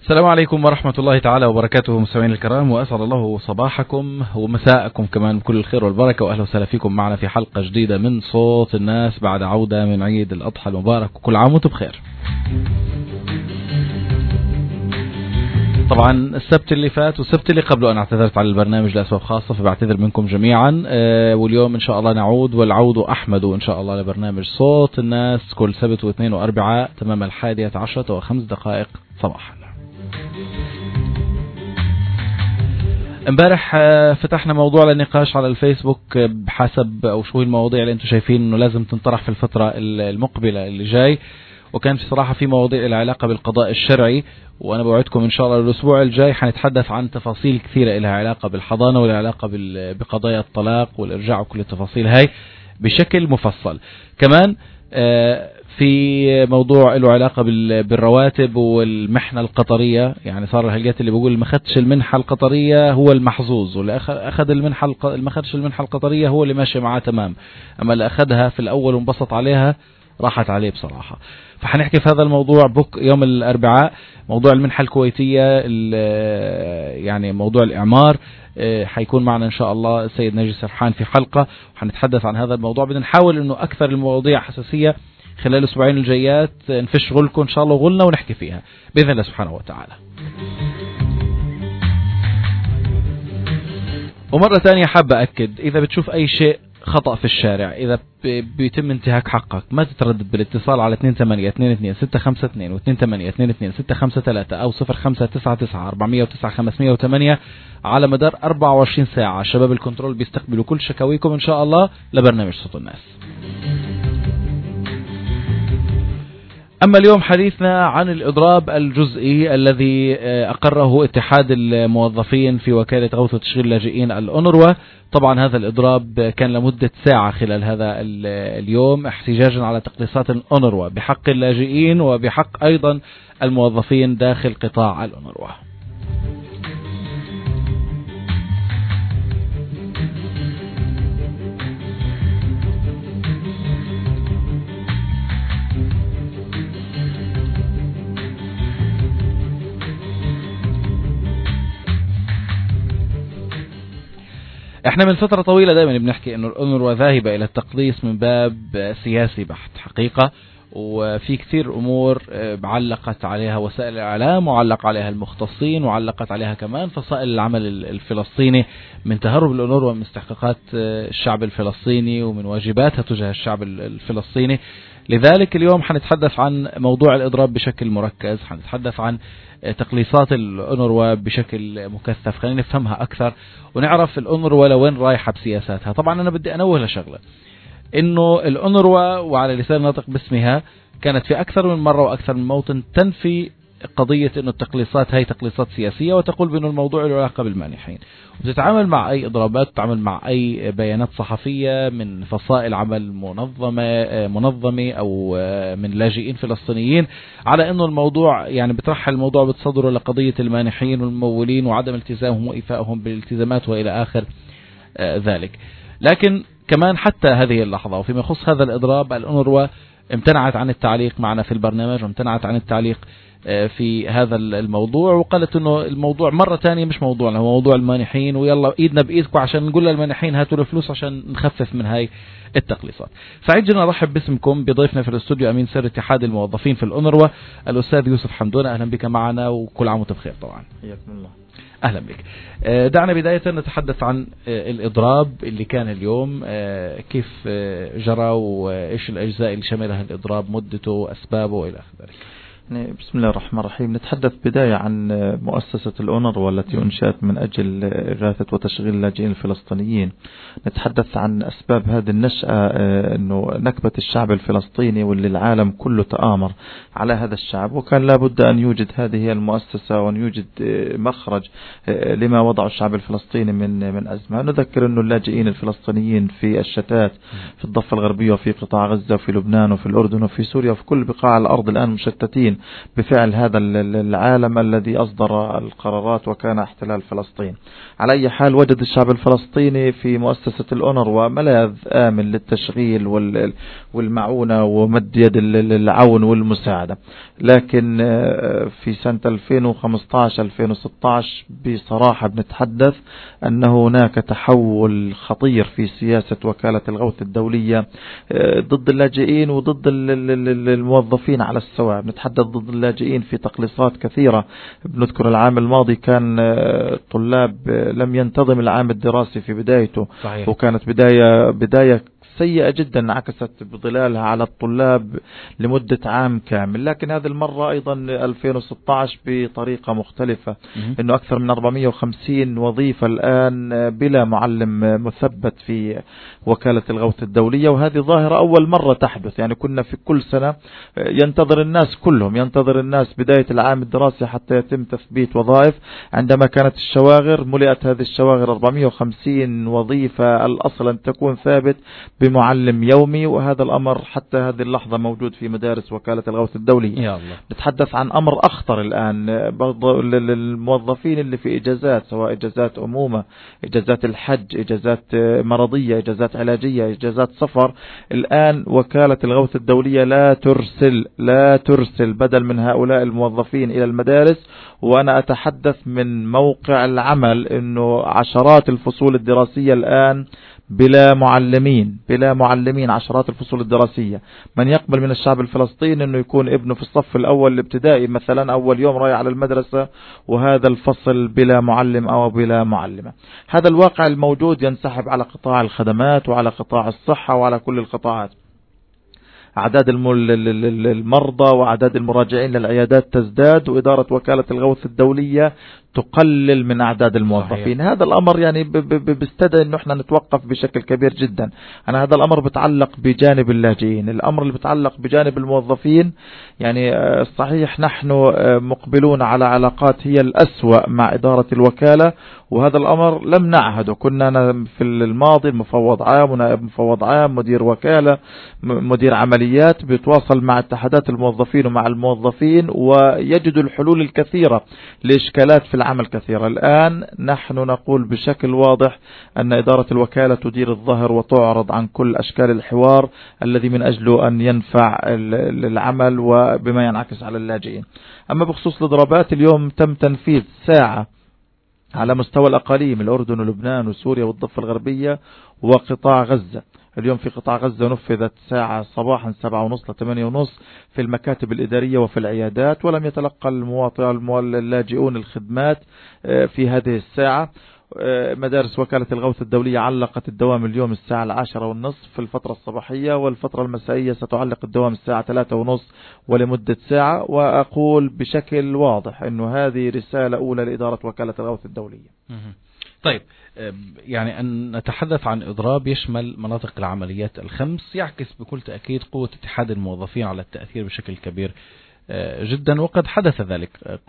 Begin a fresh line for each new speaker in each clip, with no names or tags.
السلام عليكم ورحمة الله تعالى وبركاته مستمعين الكرام، وأسعد الله صباحكم ومساءكم كمان بكل الخير والبركة، وأهلا وسهلا فيكم معنا في حلقة جديدة من صوت الناس بعد عودة من عيد الأضحى المبارك، وكل عام وانتم بخير. طبعا السبت اللي فات والسبت اللي قبله أنا اعتذرت على البرنامج لأسباب خاصة، فبعتذر منكم جميعا. واليوم إن شاء الله نعود، والعود أحمد إن شاء الله لبرنامج صوت الناس كل سبت واثنين وأربعاء تمام 11:05 صباحا. امبارح فتحنا موضوع للنقاش على الفيسبوك بحسب او شو المواضيع اللي انتم شايفين انه لازم تنطرح في الفترة المقبلة اللي جاي، وكان في صراحة في مواضيع لها علاقة بالقضاء الشرعي، وانا بوعدكم ان شاء الله الاسبوع الجاي حنتحدث عن تفاصيل كثيرة لها علاقة بالحضانة ولها علاقة بقضايا الطلاق والارجاع وكل التفاصيل هاي بشكل مفصل. كمان في موضوع له علاقة بالرواتب والمحنة القطرية، يعني صار الهلقات اللي بيقول ما خدش المنحة القطرية هو المحظوظ، واللي أخذ المنحة ما خدش المنحة القطرية هو اللي ماشي معاه تمام، أما اللي أخذها في الأول وانبسط عليها راحت عليه بصراحة. فحنحكي في هذا الموضوع يوم الأربعاء، موضوع المنحة الكويتية، يعني موضوع الإعمار. حيكون معنا إن شاء الله السيد ناجي سرحان في حلقة، وحنتحدث عن هذا الموضوع. بدنا نحاول إنه أكثر المواضيع حساسية خلال الأسبوعين الجايات نفش غلكم إن شاء الله غلنا ونحكي فيها بإذن الله سبحانه وتعالى. ومرة ثانية حابة أكد، إذا بتشوف أي شيء خطأ في الشارع، إذا بيتم انتهاك حقك، ما تتردد بالاتصال على 2822-652 و 2822-653 أو 0599-409-508 على مدار 24 ساعة. شباب الكنترول بيستقبلوا كل شكاويكم إن شاء الله لبرنامج صوت الناس. أما اليوم حديثنا عن الإضراب الجزئي الذي أقره اتحاد الموظفين في وكالة غوث وتشغيل اللاجئين الأونروا. طبعا هذا الإضراب كان لمدة ساعة خلال هذا اليوم احتجاجا على تقليصات الأونروا بحق اللاجئين وبحق أيضا الموظفين داخل قطاع الأونروا. احنا من فترة طويلة دائما بنحكي انه الأونروا ذاهبة الى التقليص من باب سياسي بحت حقيقة، وفي كثير امور علقت عليها وسائل الاعلام وعلق عليها المختصين وعلقت عليها كمان فصائل العمل الفلسطيني من تهرب الأونروا من استحقاقات الشعب الفلسطيني ومن واجباتها تجاه الشعب الفلسطيني. لذلك اليوم حنتحدث عن موضوع الإضراب بشكل مركز، حنتحدث عن تقليصات الأونروا بشكل مكثف. خلينا نفهمها أكثر ونعرف الأونروا لوين رايحة بسياساتها. طبعا أنا بدي أنوه لشغلة، إنه الأونروا وعلى لسان ناطق باسمها كانت في أكثر من مرة وأكثر من موطن تنفي قضية إنه التقليصات هي تقليصات سياسية، وتقول بأنه الموضوع له علاقة بالمانحين، وبتتعامل مع أي إضرابات، تتعامل مع أي بيانات صحفية من فصائل عمل منظمة أو من لاجئين فلسطينيين على إنه الموضوع يعني بترحل الموضوع بتصدره لقضية المانحين والممولين وعدم التزامهم وإيفائهم بالالتزامات وإلى آخر ذلك. لكن كمان حتى هذه اللحظة وفيما يخص هذا الإضراب، الأونروا امتنعت عن التعليق معنا في البرنامج وامتنعت عن التعليق في هذا الموضوع، وقالت انه الموضوع مرة تانية مش موضوعنا، هو موضوع المانحين، ويلا ايدنا بايدكم عشان نقول للمانحين هاتوا الفلوس عشان نخفف من هاي التقليصات. سعيد جدا ارحب باسمكم بضيفنا في الاستوديو امين سر اتحاد الموظفين في الأونروا الاستاذ يوسف حمدونة. اهلا بك معنا وكل عام وانت بخير. طبعا
حياكم الله.
اهلا بك. دعنا بداية نتحدث عن الإضراب اللي كان اليوم، كيف جرى وايش الاجزاء اللي شملها الإضراب، مدته، اسبابه والى اخره.
بسم الله الرحمن الرحيم. نتحدث بداية عن مؤسسة الأونروا التي أنشأت من أجل إغاثة وتشغيل اللاجئين الفلسطينيين. نتحدث عن أسباب هذه النشأة، أنه نكبة الشعب الفلسطيني واللي العالم كله تآمر على هذا الشعب، وكان لابد أن يوجد هذه المؤسسة وأن يوجد مخرج لما وضع الشعب الفلسطيني من أزمة. نذكر أنه اللاجئين الفلسطينيين في الشتات في الضفة الغربية وفي قطاع غزة وفي لبنان وفي الأردن وفي سوريا وفي كل بقاع الأرض الآن مشتتين فلسطين بفعل هذا العالم الذي أصدر القرارات وكان احتلال فلسطين. على أي حال وجد الشعب الفلسطيني في مؤسسة الأونروا ملاذ آمن للتشغيل والمعونة ومد يد العون والمساعدة. لكن في سنة 2015-2016 بصراحة بنتحدث أن هناك تحول خطير في سياسة وكالة الغوث الدولية ضد اللاجئين وضد الموظفين على السواء. بنتحدث ضد اللاجئين في تقليصات كثيرة. بنذكر العام الماضي كان طلاب لم ينتظم العام الدراسي في بدايته. صحيح. وكانت بداية سيئة جدا عكست بظلالها على الطلاب لمدة عام كامل. لكن هذه المرة أيضا 2016 بطريقة مختلفة، إنه أكثر من 450 وظيفة الآن بلا معلم مثبت في وكالة الغوث الدولية، وهذه ظاهرة أول مرة تحدث. يعني كنا في كل سنة ينتظر الناس بداية العام الدراسي حتى يتم تثبيت وظائف. عندما كانت الشواغر ملئت هذه الشواغر 450 وظيفة الأصل أن تكون ثابت بمعلم يومي، وهذا الأمر حتى هذه اللحظة موجود في مدارس وكالة الغوث الدولي. يا الله. نتحدث عن أمر أخطر الآن. برضو الموظفين اللي في إجازات، سواء إجازات أمومة، إجازات الحج، إجازات مرضية، إجازات علاجية، إجازات سفر، الآن وكالة الغوث الدولية لا ترسل بدل من هؤلاء الموظفين إلى المدارس. وأنا أتحدث من موقع العمل إنه عشرات الفصول الدراسية الآن بلا معلمين، عشرات الفصول الدراسية. من يقبل من الشعب الفلسطيني انه يكون ابنه في الصف الاول الابتدائي مثلا اول يوم رايح على المدرسة وهذا الفصل بلا معلم او بلا معلمة. هذا الواقع الموجود ينسحب على قطاع الخدمات وعلى قطاع الصحة وعلى كل القطاعات. أعداد المرضى وأعداد المراجعين للعيادات تزداد، وإدارة وكالة الغوث الدولية تقلل من أعداد الموظفين. صحيح. هذا الأمر يعني بيستدعي أنه احنا نتوقف بشكل كبير جدا. أنا هذا الأمر بتعلق بجانب اللاجئين. الأمر اللي بتعلق بجانب الموظفين يعني صحيح نحن مقبلون على علاقات هي الأسوأ مع إدارة الوكالة، وهذا الأمر لم نعهده. كنا في الماضي مفوض عام ونائب مفوض عام، مدير وكالة، مدير عمليات، بيتواصل مع اتحادات الموظفين ومع الموظفين ويجد الحلول الكثيرة لإشكالات في العمل كثيرة. الآن نحن نقول بشكل واضح أن إدارة الوكالة تدير الظهر وتعرض عن كل أشكال الحوار الذي من أجله أن ينفع العمل وبما ينعكس على اللاجئين. أما بخصوص الإضرابات، اليوم تم تنفيذ ساعة على مستوى الأقاليم، الأردن ولبنان وسوريا والضفة الغربية وقطاع غزة. اليوم في قطاع غزة نفذت ساعة صباحا 7:30 ل 8:30 في المكاتب الإدارية وفي العيادات، ولم يتلقى اللاجئون الخدمات في هذه الساعة. مدارس وكالة الغوث الدولية علقت الدوام اليوم الساعة 10:30 في الفترة الصباحية، والفترة المسائية ستعلق الدوام الساعة 3:30 ولمدة ساعة. وأقول بشكل واضح أنه هذه رسالة أولى لإدارة وكالة الغوث الدولية.
طيب، يعني أن نتحدث عن إضراب يشمل مناطق العمليات الخمس يعكس بكل تأكيد قوة اتحاد الموظفين على التأثير بشكل كبير جدا، وقد حدث ذلك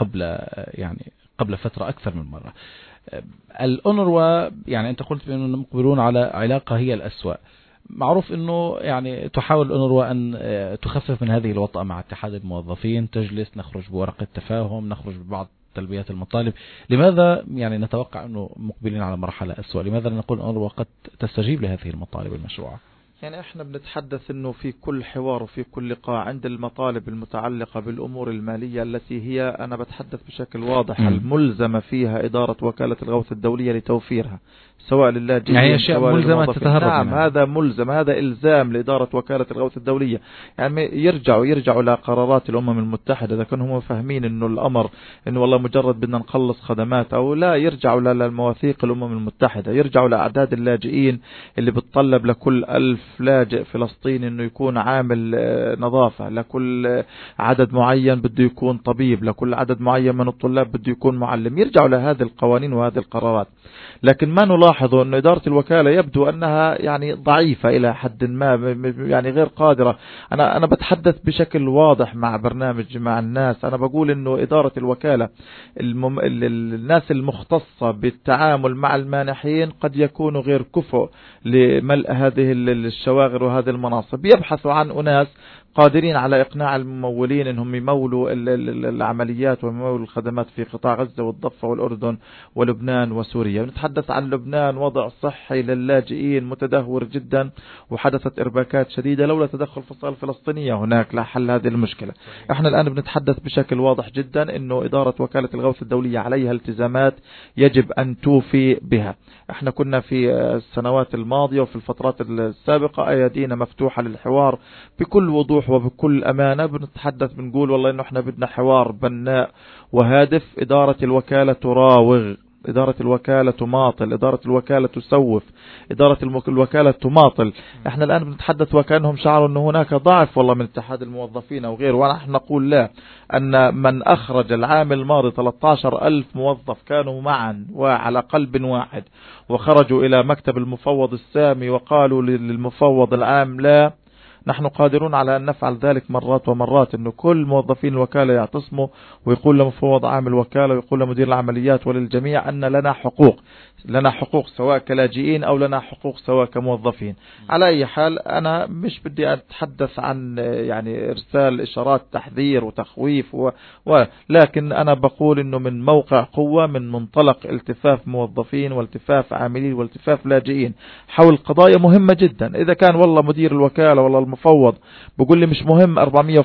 قبل فترة أكثر من مرة. الأونروا يعني أنت قلت بأنه مقبلون على علاقة هي الأسوأ. معروف أنه يعني تحاول الأونروا أن تخفف من هذه الوطأة مع اتحاد الموظفين، تجلس، نخرج بورقة تفاهم، نخرج ببعض تلبيات المطالب. لماذا يعني نتوقع أنه مقبلين على مرحلة أسوأ؟ لماذا نقول أنه قد تستجيب لهذه المطالب المشروعة؟
يعني احنا بنتحدث انه في كل حوار وفي كل لقاء عند المطالب المتعلقة بالامور المالية التي هي انا بتحدث بشكل واضح الملزمة فيها ادارة وكالة الغوث الدولية لتوفيرها، سواء للاجئين
يعني اشياء ملزمة تتهرب.
نعم، هذا ملزم، هذا الزام لادارة وكالة الغوث الدولية. يعني يرجعوا لقرارات الامم المتحدة اذا كانوا هم فاهمين انه الامر انه والله مجرد بدنا نخلص خدمات او لا، يرجعوا للمواثيق الامم المتحدة، يرجعوا لاعداد اللاجئين اللي بتطلب لكل 1000 لاجئ فلسطيني انه يكون عامل نظافة، لكل عدد معين بده يكون طبيب، لكل عدد معين من الطلاب بده يكون معلم. يرجعوا لهذه القوانين وهذه القرارات. لكن ما نلاحظه أن إدارة الوكالة يبدو أنها يعني ضعيفة إلى حد ما، يعني غير قادرة. أنا بتحدث بشكل واضح مع برنامج مع الناس. أنا بقول أنه إدارة الوكالة الناس المختصة بالتعامل مع المانحين قد يكونوا غير كفؤ لملء هذه الشواغر وهذه المناصب. يبحثوا عن أناس قادرين على إقناع الممولين أنهم يمولوا العمليات ويمولوا الخدمات في قطاع غزة والضفة والأردن ولبنان وسوريا. نتحدث عن لبنان، وضع صحي للاجئين متدهور جدا، وحدثت إرباكات شديدة لولا تدخل الفصائل الفلسطينية هناك لحل هذه المشكلة. احنا الآن بنتحدث بشكل واضح جدا أنه إدارة وكالة الغوث الدولية عليها التزامات يجب أن توفي بها. احنا كنا في السنوات الماضية وفي الفترات السابقة أيدينا مفتوحة للحوار بكل وضوح وبكل أمانة. بنتحدث بنقول والله إنه احنا بدنا حوار بناء وهادف. إدارة الوكالة تراوغ، إدارة الوكالة تماطل، إدارة الوكالة تسوف، إدارة الوكالة تماطل. احنا الآن بنتحدث وكأنهم شعروا أنه هناك ضعف والله من اتحاد الموظفين أو غيره، ونحن نقول لا، أن من أخرج العام الماضي 13,000 موظف كانوا معا وعلى قلب واحد وخرجوا إلى مكتب المفوض السامي وقالوا للمفوض العام لا، نحن قادرون على أن نفعل ذلك مرات ومرات. أنه كل موظفين الوكالة يعتصموا ويقول لمفوض عام الوكالة ويقول لمدير العمليات وللجميع أن لنا حقوق، لنا حقوق سواء كلاجئين أو لنا حقوق سواء كموظفين. على أي حال أنا مش بدي أتحدث عن يعني إرسال إشارات تحذير وتخويف ولكن أنا بقول أنه من موقع قوة، من منطلق التفاف موظفين والتفاف عاملين والتفاف لاجئين حول قضايا مهمة جدا. إذا كان والله مدير الوكالة والله المفوض بقول لي مش مهم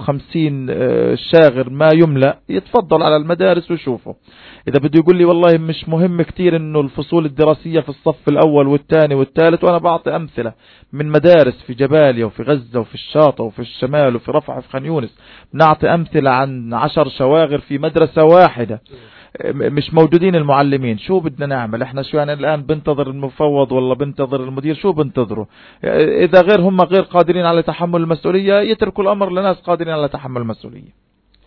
450 شاغر ما يملأ، يتفضل على المدارس وشوفه. إذا بده يقول لي والله مش مهم كتير إنه الفصول الدراسية في الصف الأول والثاني والثالث، وأنا بعطي أمثلة من مدارس في جباليا وفي غزة وفي الشاطئ وفي الشمال وفي رفح وفي خان يونس، بنعطي أمثلة عن 10 شواغر في مدرسة واحدة مش موجودين المعلمين. شو بدنا نعمل احنا؟ شو يعني الآن بنتظر المفوض والله بنتظر المدير؟ شو بنتظره؟ إذا غير هم غير قادرين على تحمل المسؤولية يتركوا الأمر لناس قادرين على تحمل المسؤولية.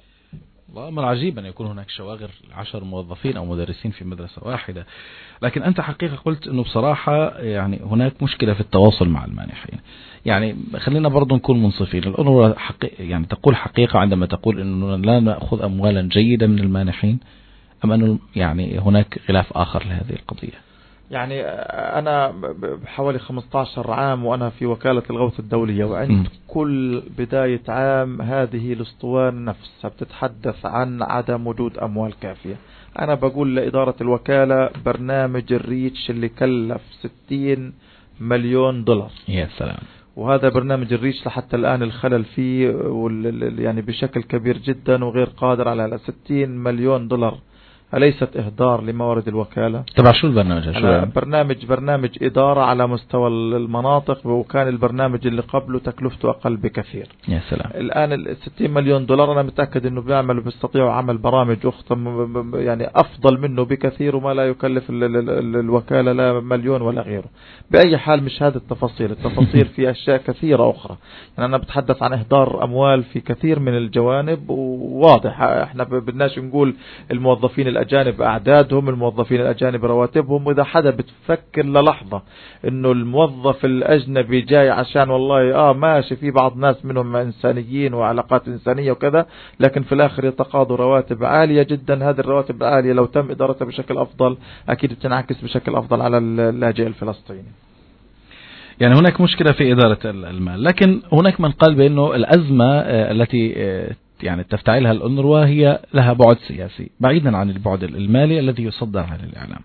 أمر عجيب أن يكون هناك شواغر 10 موظفين أو مدرسين في مدرسة واحدة. لكن أنت حقيقة قلت أنه بصراحة يعني هناك مشكلة في التواصل مع المانحين. يعني خلينا برضو نكون منصفين. الأونروا يعني تقول حقيقة عندما تقول أنه لا نأخذ أموالا جيدة من المانحين، أم أنه يعني هناك غلاف آخر لهذه القضية؟
يعني أنا بحوالي 15 عام وأنا في وكالة الغوث الدولية، وعند كل بداية عام هذه الاسطوانة نفسها بتتحدث عن عدم وجود أموال كافية. أنا بقول لإدارة الوكالة برنامج الريتش اللي كلف 60 مليون دولار،
يا سلام،
وهذا برنامج الريتش لحتى الآن الخلل فيه يعني بشكل كبير جدا وغير قادر على 60 مليون دولار. أليست إهدار لموارد الوكالة؟
تبع شو البرنامج؟
برنامج إدارة على مستوى المناطق، وكان البرنامج اللي قبله تكلفته أقل بكثير.
يا سلام.
الآن 60 مليون دولار أنا متأكد أنه بيستطيعوا عمل برامج أخرى يعني أفضل منه بكثير، وما لا يكلف الوكالة لا مليون ولا غيره. بأي حال مش هذه التفاصيل في أشياء كثيرة أخرى. يعني أنا بتحدث عن إهدار أموال في كثير من الجوانب، وواضح احنا بدناش نقول الموظفين الأجانب أعدادهم، الموظفين الأجانب رواتبهم. وإذا حدا بتفكر للحظة إنه الموظف الأجنبي جاي عشان والله ماشي في بعض ناس منهم إنسانيين وعلاقات إنسانية وكذا، لكن في الآخر يتقاضوا رواتب عالية جدا. هذه الرواتب العالية لو تم إدارتها بشكل أفضل أكيد بتنعكس بشكل أفضل على اللاجئ الفلسطيني.
يعني هناك مشكلة في إدارة المال. لكن هناك من قال بأنه الأزمة التي يعني تفتعلها الأونروا هي لها بعد سياسي بعيدا عن البعد المالي الذي يصدر عن الإعلام.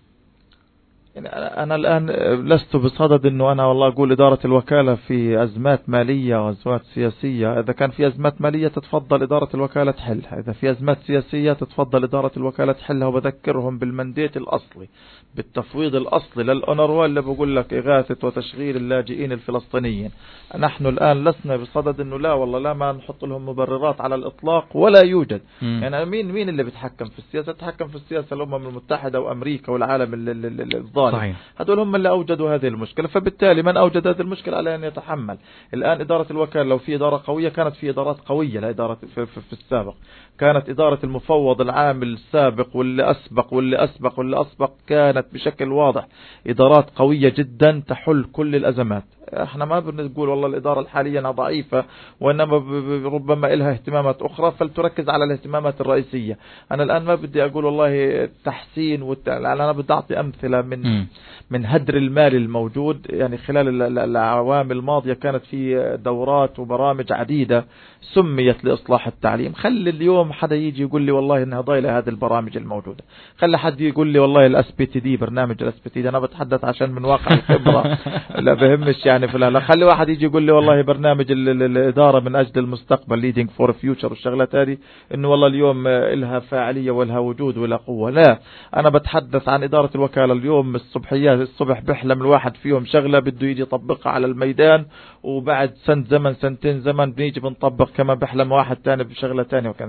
يعني أنا الآن لست بصدد أنه أنا والله أقول إدارة الوكالة في أزمات مالية وأزمات سياسية. إذا كان في أزمات مالية تتفضل إدارة الوكالة تحلها، إذا في أزمات سياسية تتفضل إدارة الوكالة تحلها. وبذكرهم بالمنديت الأصلي، بالتفويض الأصلي للأونروا اللي بقول لك إغاثة وتشغيل اللاجئين الفلسطينيين. نحن الآن لسنا بصدد أنه لا والله لا ما نحط لهم مبررات على الإطلاق ولا يوجد. يعني مين اللي بيتحكم في السياسة؟ تتحكم في السياسة الأمم المتحدة وأمريكا والعالم الظالم. هذول هم اللي أوجدوا هذه المشكلة، فبالتالي من أوجد هذه المشكلة عليه أن يتحمل. الآن إدارة الوكالة لو في إدارة قوية، كانت في إدارات قوية لإدارة في السابق، كانت إدارة المفوض العام السابق واللي أسبق كانت بشكل واضح إدارات قوية جدا تحل كل الأزمات. احنا ما بنقول والله الإدارة الحالية ضعيفة، وإنما ربما إلها اهتمامات أخرى فلتركز على الاهتمامات الرئيسية. أنا الآن ما بدي أقول والله التحسين أنا بدي أعطي أمثلة من هدر المال الموجود. يعني خلال الأعوام الماضية كانت في دورات وبرامج عديدة سميت لإصلاح التعليم. خلي اليوم حدا يجي يقول لي والله إنها ضايلة هذه البرامج الموجودة. خلي حد يقول لي والله الSPTD برنامج الSPTD، أنا بتحدث عشان من واقع الخبرة لا بهمش يعني فلا. خلي واحد يجي يقول لي والله برنامج الإدارة من أجل المستقبل Leading for Future والشغلات هذه إنه والله اليوم إلها فاعلية ولها وجود ولا قوة. لا، أنا بتحدث عن إدارة الوكالة. اليوم الصبح بيحلم الواحد فيهم شغلة بده يجي يطبقها على الميدان، وبعد سنة زمن سنتين زمن بنيجي بنطبق كما بيحلم واحد تاني بشغلة تانية. وكان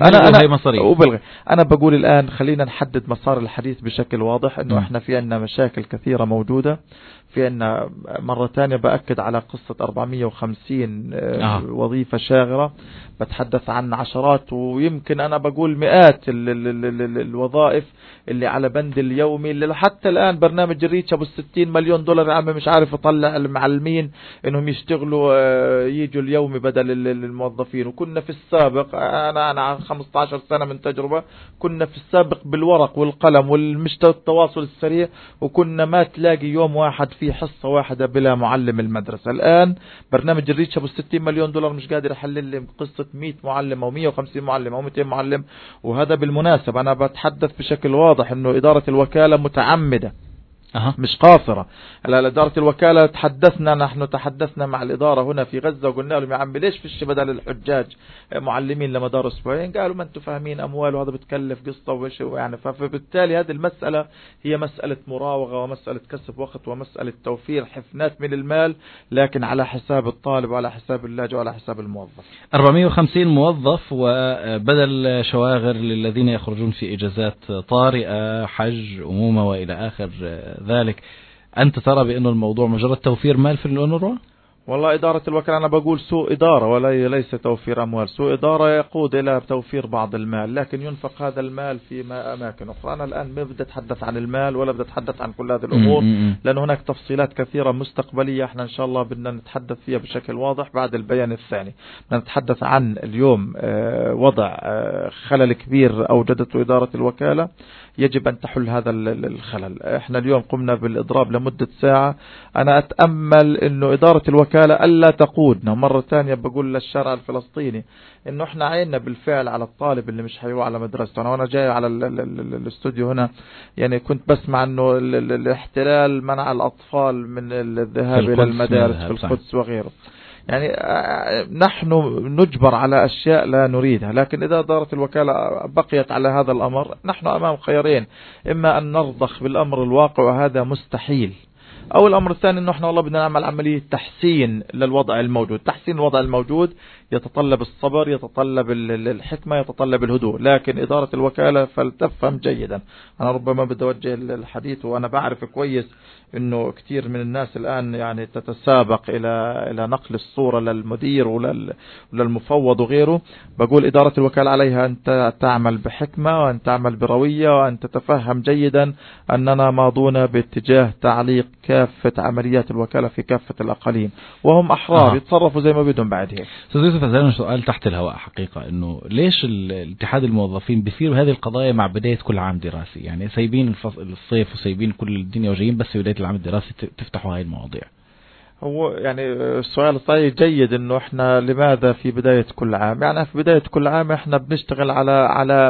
أنا بقول الآن خلينا نحدد مسار الحديث بشكل واضح إنه إحنا في عنا مشاكل كثيرة موجودة. في عنا مرة تانية بأكد على قصة 450 وظيفة شاغرة. بتحدث عن عشرات ويمكن أنا بقول مئات الوظائف اللي على بند اليومي، اللي حتى الآن برنامج الريتش أبو 60 مليون دولار عم مش عارف يطلع المعلمين إنهم يشتغلوا يجوا اليومي بدل الموظفين. وكنا في السابق، أنا 15 سنة من تجربة، كنا في السابق بالورق والقلم والتواصل السريع، وكنا ما تلاقي يوم واحد في حصة واحدة بلا معلم المدرسة. الآن برنامج الريتش أبو 60 مليون دولار مش قادر يحلل لي قصة 100 معلم أو 150 معلم أو 200 معلم. وهذا بالمناسبة أنا بتحدث بشكل واضح إنه إدارة الوكالة متعمدة مش قاصرة. إدارة الوكالة نحن تحدثنا مع الإدارة هنا في غزة وقلنا لهم يا عمي ليش فيش بدل الحجاج معلمين لمدار أسبوعين؟ قالوا ما أنتم فاهمين أموال وهذا بتكلف قصة وش يعني. فبالتالي هذه المسألة هي مسألة مراوغة ومسألة كسب وقت ومسألة توفير حفنات من المال، لكن على حساب الطالب وعلى حساب اللاجئ وعلى حساب الموظف.
450 موظف وبدل شواغر للذين يخرجون في إجازات طارئة، حج، أمومة وإلى آخر ذلك. أنت ترى بأنه الموضوع مجرد توفير مال في الأونروا؟
والله إدارة الوكالة أنا بقول سوء إدارة وليس توفير أموال. سوء إدارة يقود إلى توفير بعض المال، لكن ينفق هذا المال في أماكن أخرى. أنا الآن ما بدي أتحدث عن المال ولا بدي أتحدث عن كل هذه الأمور، لأن هناك تفصيلات كثيرة مستقبلية احنا إن شاء الله بدنا نتحدث فيها بشكل واضح بعد البيان الثاني. بدنا نتحدث عن اليوم وضع خلل كبير أوجدته إدارة الوكالة، يجب أن تحل هذا الخلل. احنا اليوم قمنا بالإضراب لمدة ساعة. أنا أتأمل إنه إدارة الوكالة ألا تقودنا مرة ثانية. بقول للشارع الفلسطيني إنه احنا عيننا بالفعل على الطالب اللي مش حيروح على مدرسته. وأنا جاي على الاستوديو هنا يعني كنت بسمع إنه الاحتلال منع الأطفال من الذهاب إلى المدارس في القدس وغيره. يعني نحن نجبر على أشياء لا نريدها، لكن إذا إدارة الوكالة بقيت على هذا الأمر نحن أمام خيارين: إما أن نرضخ بالأمر الواقع وهذا مستحيل، أو الأمر الثاني أنه احنا والله بدنا نعمل عملية تحسين للوضع الموجود. تحسين الوضع الموجود يتطلب الصبر، يتطلب الحكمة، يتطلب الهدوء. لكن إدارة الوكالة فلتفهم جيدا، أنا ربما بدي أوجه الحديث وأنا بعرف كويس أنه كثير من الناس الآن يعني تتسابق إلى نقل الصورة للمدير وللمفوض وغيره. بقول إدارة الوكالة عليها أن تعمل بحكمة وأن تعمل بروية وأن تتفهم جيدا أننا ماضون باتجاه تعليق كافة عمليات الوكالة في كافة الأقاليم، وهم أحرار يتصرفوا زي ما بدهم. بعد هيك
أستاذ يوسف هذا سؤال تحت الهواء حقيقة، إنه ليش الاتحاد الموظفين بيثيروا هذه القضايا مع بداية كل عام دراسي؟ يعني سايبين الصيف وسايبين كل الدنيا وجايين بس بداية العام الدراسي تفتحوا هاي المواضيع.
هو يعني السؤال صحيح جيد إنه إحنا لماذا في بداية كل عام؟ يعني في بداية كل عام إحنا بنشتغل على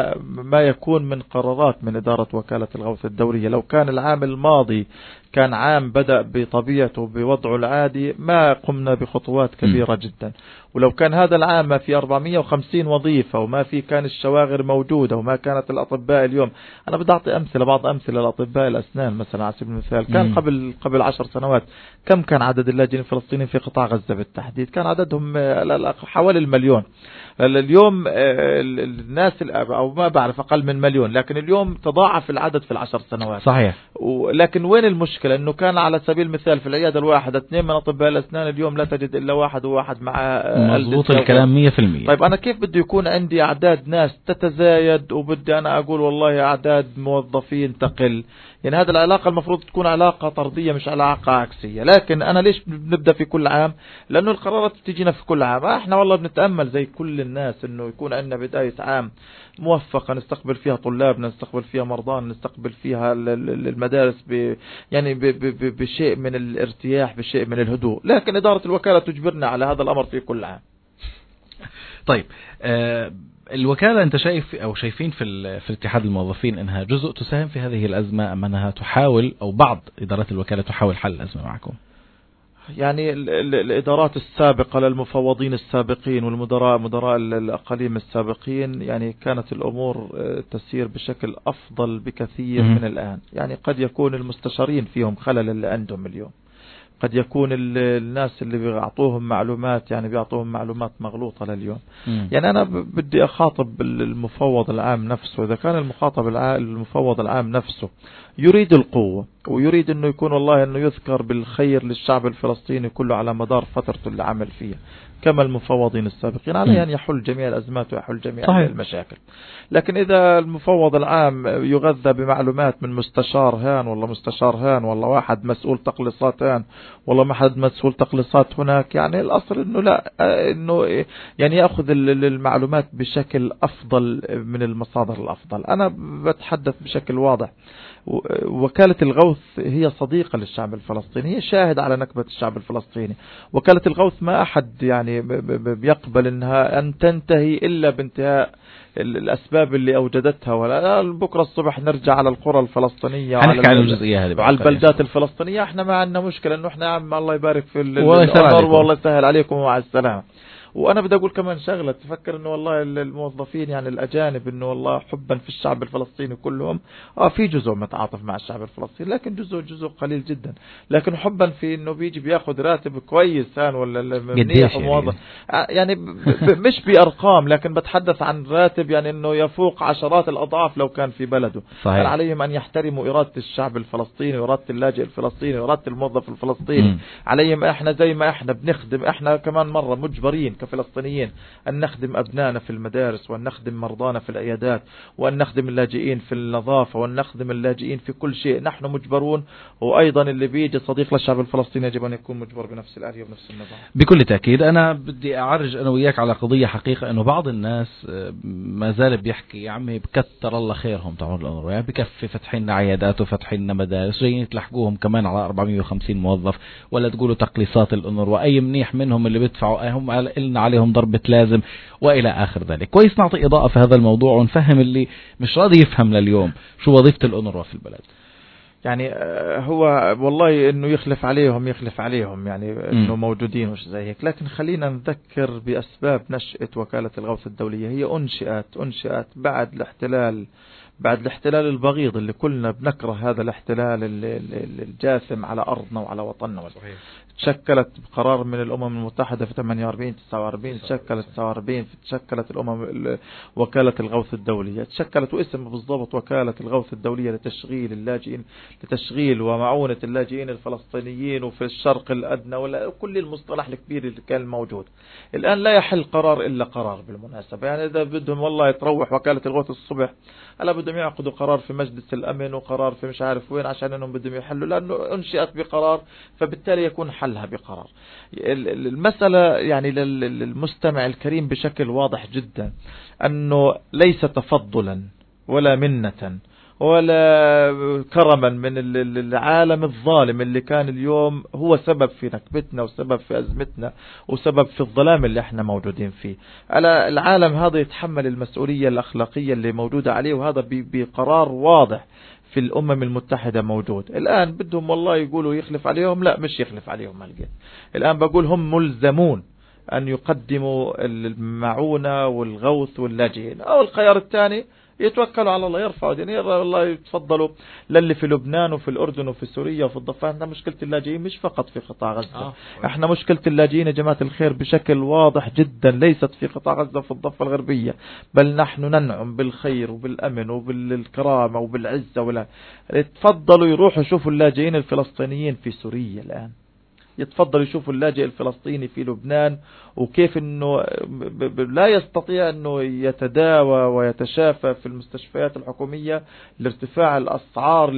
ما يكون من قرارات من إدارة وكالة الغوث الدولية. لو كان العام الماضي كان عام بدأ بطبيعته بوضعه العادي ما قمنا بخطوات كبيرة جدا. ولو كان هذا العام ما في 450 وظيفة وما في كان الشواغر موجودة وما كانت الأطباء اليوم، أنا بدي أعطي بعض أمثلة لأطباء الأسنان مثلا على سبيل المثال. كان قبل 10 سنوات كم كان عدد اللاجئين الفلسطينيين في قطاع غزة بالتحديد؟ كان عددهم حوالي 1,000,000. اليوم الناس أو ما بعرف أقل من 1,000,000، لكن اليوم تضاعف العدد في 10 سنوات.
صحيح.
لكن وين المشكلة؟ مشكلة أنه كان على سبيل المثال في العيادة الواحدة 2 من أطباء الأسنان، اليوم لا تجد إلا واحد وواحد مع
مضبوط الكلام 100%.
طيب أنا كيف بدي يكون عندي أعداد ناس تتزايد وبدي أنا أقول والله أعداد موظفين تقل؟ يعني هذا العلاقة المفروض تكون علاقة طردية مش علاقة عكسية. لكن أنا ليش بنبدأ في كل عام؟ لأنه القرارات بتجينا في كل عام. احنا والله بنتأمل زي كل الناس أنه يكون عندنا بداية عام موفقة نستقبل فيها طلابنا، نستقبل فيها مرضانا، نستقبل فيها المدارس يعني بشيء من الارتياح، بشيء من الهدوء. لكن إدارة الوكالة تجبرنا على هذا الأمر في كل عام.
طيب الوكالة أنت شايف أو شايفين في اتحاد الموظفين أنها جزء تساهم في هذه الأزمة، أم أنها تحاول أو بعض إدارات الوكالة تحاول حل الأزمة معكم؟
يعني الإدارات السابقة للمفوضين السابقين مدراء الأقاليم السابقين يعني كانت الأمور تسير بشكل أفضل بكثير من الآن. يعني قد يكون المستشارين فيهم خلل اللي عندهم اليوم، قد يكون الناس اللي بيعطوهم معلومات يعني بيعطوهم معلومات مغلوطة لليوم. يعني أنا بدي أخاطب المفوض العام نفسه. إذا كان المفوض العام نفسه يريد القوة ويريد أنه يكون والله أنه يذكر بالخير للشعب الفلسطيني كله على مدار فترته اللي عمل فيها كما المفوضين السابقين، عليه أن يحل جميع الأزمات ويحل جميع المشاكل. لكن إذا المفوض العام يغذى بمعلومات من مستشار هان والله مستشار هان والله واحد مسؤول تقليصات هان والله ما حد مسؤول تقليصات هناك، يعني الأصل أنه لا، أنه يعني يأخذ المعلومات بشكل أفضل من المصادر الأفضل. أنا بتحدث بشكل واضح. وكالة الغوث هي صديقة للشعب الفلسطيني، هي شاهد على نكبة الشعب الفلسطيني. وكالة الغوث ما أحد يعني بيقبل أنها أن تنتهي إلا بانتهاء الأسباب اللي أوجدتها، ولا بكرة الصبح نرجع على القرى الفلسطينية وعلى البلدات الفلسطينية. احنا ما عندنا مشكلة انه احنا عم الله يبارك في الأمر والله يسهل عليكم ومع السلامة. وانا بدي اقول كمان شغله، تفكر انه والله الموظفين يعني الاجانب انه والله حبا في الشعب الفلسطيني كلهم في جزء متعاطف مع الشعب الفلسطيني، لكن جزء قليل جدا. لكن حبا في انه بيجي بياخذ راتب كويس ولا منيح وموظف يعني مش بارقام، لكن بتحدث عن راتب يعني انه يفوق عشرات الاضعاف لو كان في بلده. عليهم ان يحترموا اراده الشعب الفلسطيني واراده اللاجئ الفلسطيني واراده الموظف الفلسطيني. عليهم احنا زي ما احنا بنخدم، احنا كمان مره مجبرين كفلسطينيين أن نخدم أبنائنا في المدارس، وأن نخدم مرضانا في العيادات، وأن نخدم اللاجئين في النظافة، وأن نخدم اللاجئين في كل شيء. نحن مجبرون، وأيضا اللي بيجي صديق للشعب الفلسطيني يجب أن يكون مجبر بنفس الآلية وبنفس النظام.
بكل تأكيد. أنا بدي أعرج أنا وياك على قضية حقيقة، أنه بعض الناس ما زال بيحكي يا عمي بكتر الله خيرهم تعون الأمر، يعني بكفي فتحين عيادات وفتحين مدارس، جايين تلحقوهم كمان على 450 موظف، ولا تقولوا تقليصات الأنور وأي منيح منهم اللي بيدفعوا هم قلنا عليهم ضربة لازم وإلى آخر ذلك. كويس نعطي إضاءة في هذا الموضوع ونفهم اللي مش راضي يفهم لليوم شو وظيفة الأونروا في البلد.
يعني هو والله انه يخلف عليهم يعني انه موجودين وش زي هيك. لكن خلينا نذكر بأسباب نشأة وكالة الغوث الدولية. هي أنشئت بعد الاحتلال البغيض اللي كلنا بنكره، هذا الاحتلال الجاثم على أرضنا وعلى وطننا. تشكلت بقرار من الأمم المتحدة في 48-49، تشكلت 49، تشكلت وكالة الغوث الدولية، تشكلت واسم بالضبط وكالة الغوث الدولية لتشغيل اللاجئين، لتشغيل ومعونة اللاجئين الفلسطينيين وفي الشرق الأدنى ولا كل المصطلح الكبير اللي كان موجود. الآن لا يحل قرار إلا قرار بالمناسبة. يعني إذا بدهم والله يتروح وكالة الغوث الصبح ألا بدهم يعقدوا قرار في مجلس الأمن وقرار في مش عارف وين عشان أنهم بدهم يحلوا، لأنه أنشئت بقرار فبالتالي يكون حلها بقرار. المسألة يعني للمستمع الكريم بشكل واضح جدا أنه ليس تفضلا ولا منة ولا كرما من العالم الظالم اللي كان اليوم هو سبب في نكبتنا وسبب في أزمتنا وسبب في الظلام اللي احنا موجودين فيه. العالم هذا يتحمل المسؤولية الأخلاقية اللي موجودة عليه، وهذا بقرار واضح في الأمم المتحدة موجود. الآن بدهم والله يقولوا يخلف عليهم، لا مش يخلف عليهم هالقد. الآن بقول هم ملزمون أن يقدموا المعونة والغوث واللاجئين، أو الخيار الثاني يتوكلوا على الله، يرفعوا دين والله، يتفضلوا للي في لبنان وفي الأردن وفي سوريا وفي الضفة. احنا مشكلة اللاجئين مش فقط في قطاع غزة، احنا مشكلة اللاجئين يا جماعة الخير بشكل واضح جدا ليست في قطاع غزة وفي الضفة الغربية، بل نحن ننعم بالخير وبالأمن وبالكرامة وبالعزة تفضلوا يروحوا يشوفوا اللاجئين الفلسطينيين في سوريا الآن، يتفضل يشوفوا اللاجئ الفلسطيني في لبنان وكيف انه لا يستطيع انه يتداوى ويتشافى في المستشفيات الحكومية لارتفاع الاسعار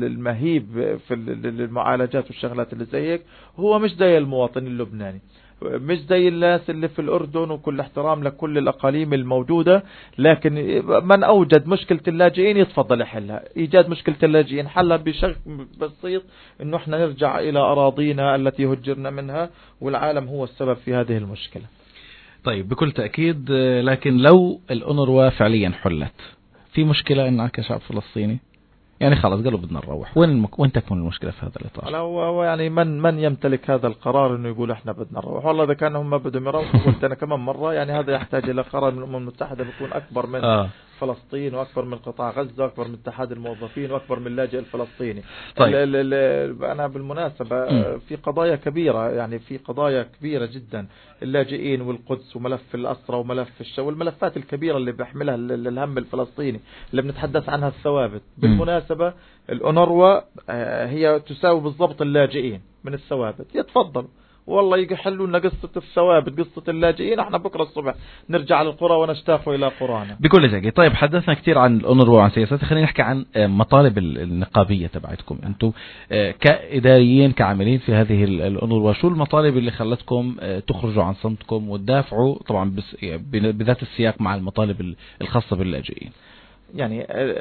المهيب في المعالجات والشغلات اللي زي هيك. هو مش زي المواطن اللبناني، مش زي الناس اللي في الأردن، وكل احترام لكل الأقاليم الموجودة، لكن من أوجد مشكلة اللاجئين يتفضل يحلها. إيجاد مشكلة اللاجئين حلها بشكل بسيط، إنه احنا نرجع إلى أراضينا التي هجرنا منها، والعالم هو السبب في هذه المشكلة.
طيب بكل تأكيد، لكن لو الأونروا فعليا حلت، في مشكلة إننا كشعب فلسطيني يعني خلاص قالوا بدنا نروح، وين تكون المشكلة في هذا الإطار؟
هو يعني من يمتلك هذا القرار إنه يقول إحنا بدنا نروح؟ والله إذا كان هم بدهم يروحوا، قلت أنا كمان مرة يعني هذا يحتاج إلى قرار من الأمم المتحدة بيكون أكبر من فلسطين، وأكبر من قطاع غزة، وأكبر من اتحاد الموظفين، وأكبر من اللاجئ الفلسطيني. طيب. أنا بالمناسبة في قضايا كبيرة، يعني في قضايا كبيرة جدا، اللاجئين والقدس وملف الأسرة وملف والملفات الكبيرة اللي بيحملها الهم الفلسطيني اللي بنتحدث عنها الثوابت. بالمناسبة الأونروا هي تساوي بالضبط اللاجئين من الثوابت. يتفضل والله يحلوا لنا قصة الثوابت، قصة اللاجئين، احنا بكرة الصبح نرجع للقرى ونشتاق إلى قرانا بكل
شيء. طيب حدثنا كثير عن الأونروا وعن سياساتها، خلينا نحكي عن مطالب النقابية تبعتكم انتم كإداريين كعاملين في هذه الأونروا. شو المطالب اللي خلتكم تخرجوا عن صمتكم وتدافعوا طبعا بذات السياق مع المطالب الخاصة باللاجئين؟
يعني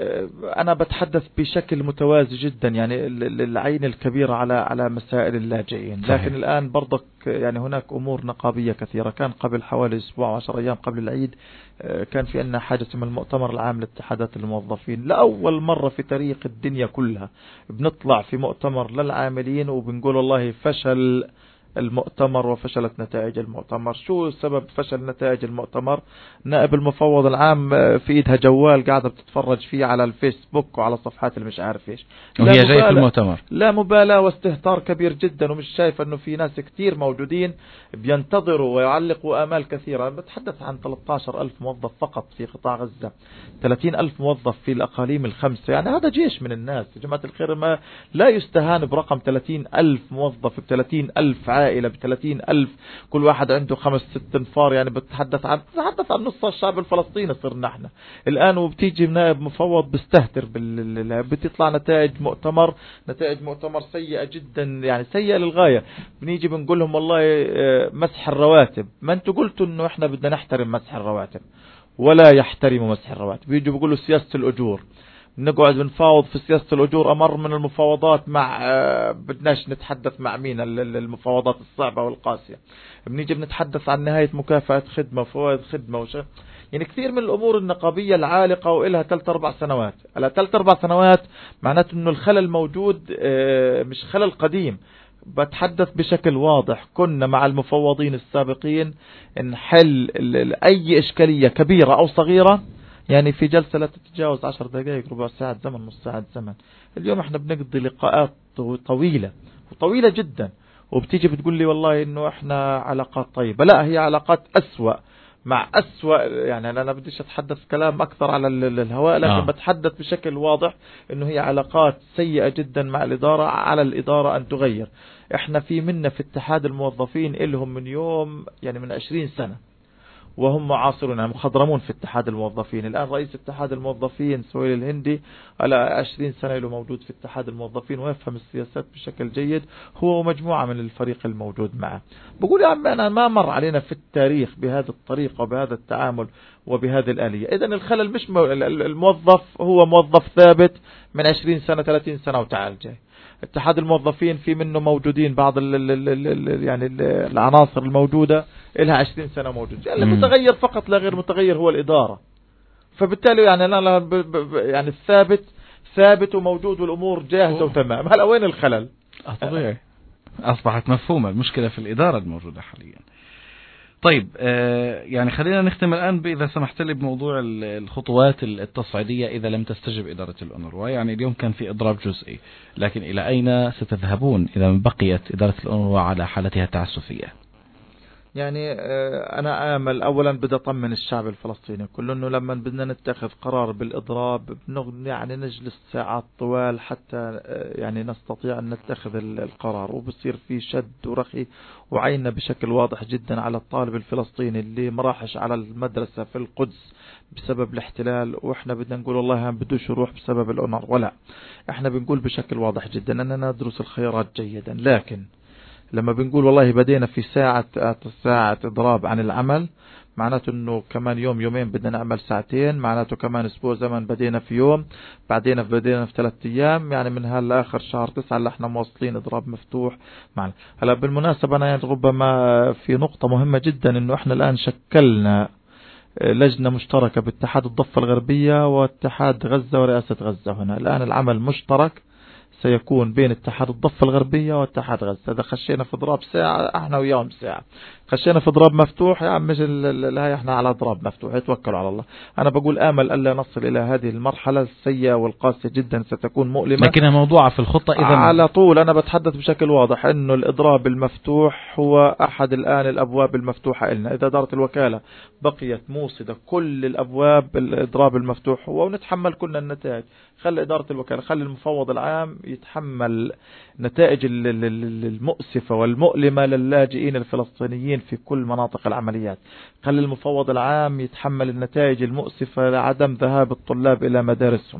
أنا بتحدث بشكل متوازي جدا، يعني العين الكبيرة على مسائل اللاجئين، لكن الآن برضك يعني هناك أمور نقابية كثيرة. كان قبل حوالي أسبوع و10 أيام قبل العيد كان في أن حاجة اسمها المؤتمر العام لاتحادات الموظفين. لأول مرة في تاريخ الدنيا كلها بنطلع في مؤتمر للعاملين وبنقول والله فشل المؤتمر وفشلت نتائج المؤتمر. شو سبب فشل نتائج المؤتمر؟ نائب المفوض العام في ايدها جوال قاعدة بتتفرج فيه على الفيسبوك وعلى صفحات اللي مش عارف ايش،
وهي جاي في المؤتمر.
لا مبالاة واستهتار كبير جدا، ومش شايف انه في ناس كتير موجودين بينتظروا ويعلقوا آمال كثيرة. بتحدث عن 13,000 موظف فقط في قطاع غزة، 30,000 موظف في الأقاليم الخمسة، يعني هذا جيش من الناس يا جماعة الخير. ما لا يستهان برقم 30,000 موظف، ب30,000 عائلة، ب30,000 كل واحد عنده 5-6 انفار، يعني بتحدث عن نص الشعب الفلسطيني صرنا احنا الآن. وبتيجي نائب مفوض بستهتر بتطلع نتائج مؤتمر سيئة جدا، يعني سيئة للغاية. بنيجي بنقول لهم والله مسح الرواتب، ما انتوا قلتوا انه احنا بدنا نحترم مسح الرواتب، ولا يحترموا مسح الرواتب. بيجوا بيقولوا سياسة الأجور، نقعد بنفاوض في سياسة الأجور. أمر من المفاوضات مع بدناش نتحدث مع مين، المفاوضات الصعبة والقاسية. بنيجي بنتحدث عن نهاية مكافأة خدمة، فوائد خدمة يعني كثير من الأمور النقابية العالقة وإلها 3-4 سنوات. على 3-4 سنوات معناته أنه الخلل موجود، مش خلل قديم. بتحدث بشكل واضح، كنا مع المفوضين السابقين نحل أي إشكالية كبيرة أو صغيرة يعني في جلسة لا تتجاوز 10 دقائق، ربع ساعة زمن، نص ساعة زمن. اليوم احنا بنقضي لقاءات طويلة جدا، وبتيجي بتقول لي والله انه احنا علاقات طيبة. لا، هي علاقات أسوأ مع أسوأ. يعني أنا بديش أتحدث كلام أكثر على الهواء، لكن بتحدث بشكل واضح إنه هي علاقات سيئة جدا مع الإدارة. على الإدارة أن تغير. إحنا في اتحاد الموظفين إلهم من يوم يعني من 20 سنة وهم معاصرون، يعني مخضرمون في اتحاد الموظفين. الآن رئيس اتحاد الموظفين سويل الهندي على 20 سنة له موجود في اتحاد الموظفين ويفهم السياسات بشكل جيد، هو ومجموعة من الفريق الموجود معه. بقول يا عم أنا ما مر علينا في التاريخ بهذه الطريقة وبهذا التعامل وبهذه الآلية. إذن الخلل مش الموظف هو موظف ثابت من 20 سنة 30 سنة وتعال جاي. اتحاد الموظفين في منه موجودين بعض يعني العناصر الموجودة إلها 20 سنة موجود. يعني المتغير فقط لا غير متغير هو الإدارة. فبالتالي يعني أنا يعني الثابت ثابت وموجود والأمور جاهزة وتمام. هلا وين الخلل؟
طبيعي أصبحت مفهومة المشكلة في الإدارة الموجودة حاليا. طيب يعني خلينا نختم الآن إذا سمحت لي بموضوع الخطوات التصعيدية إذا لم تستجب إدارة الأونروا. يعني اليوم كان في إضراب جزئي، لكن إلى أين ستذهبون إذا بقيت إدارة الأونروا على حالتها التعسفية؟
يعني أنا آمل أولا بدي أطمن الشعب الفلسطيني كله أنه لما بدنا نتخذ قرار بالإضراب يعني نجلس ساعات طوال حتى يعني نستطيع أن نتخذ القرار، وبصير في شد ورخي وعينا بشكل واضح جدا على الطالب الفلسطيني اللي مراحش على المدرسة في القدس بسبب الاحتلال، وإحنا بدنا نقول والله هم بدوش يروح بسبب الأونر، ولا إحنا بنقول بشكل واضح جدا أننا ندرس الخيارات جيدا. لكن لما بنقول والله بدينا في ساعة إضراب عن العمل، معناته انه كمان يوم يومين بدنا نعمل ساعتين، معناته كمان اسبوع زمن بدينا في يوم، بعدين بدينا في 3 ايام، يعني من هالآخر شهر 9 اللي احنا موصلين إضراب مفتوح معنا. هلا بالمناسبة انا يعني ربما في نقطة مهمة جدا، انه احنا الآن شكلنا لجنة مشتركة باتحاد الضفة الغربية واتحاد غزة ورئاسة غزة. هنا الآن العمل مشترك سيكون بين اتحاد الضفة الغربية واتحاد غزة. إذا خشينا في ضراب ساعة احنا وياهم ساعة، خشينا في ضراب مفتوح يا عم مش لا، احنا على ضراب مفتوح، يتوكلوا على الله. انا بقول امل الا نصل الى هذه المرحلة السيئة والقاسية جدا، ستكون مؤلمة
لكنها موضوعة في الخطة. إذا
على طول انا بتحدث بشكل واضح انه الاضراب المفتوح هو احد الان الابواب المفتوحة لنا. اذا دارت الوكالة بقيت موصدة كل الابواب الاضراب المفتوح هو، ونتحمل كل النتائج. خلي إدارة الوكالة، خلي المفوض العام يتحمل نتائج المؤسفة والمؤلمة للاجئين الفلسطينيين في كل مناطق العمليات. خلي المفوض العام يتحمل النتائج المؤسفة لعدم ذهاب الطلاب إلى مدارسهم.